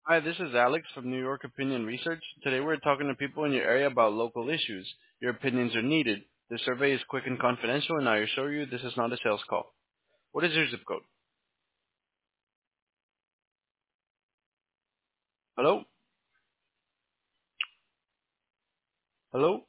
Hi, this is Alex from New York Opinion Research. Today we're talking to people in your area about local issues. Your opinions are needed. The survey is quick and confidential, and I assure you this is not a sales call. What is your zip code? Hello? Hello?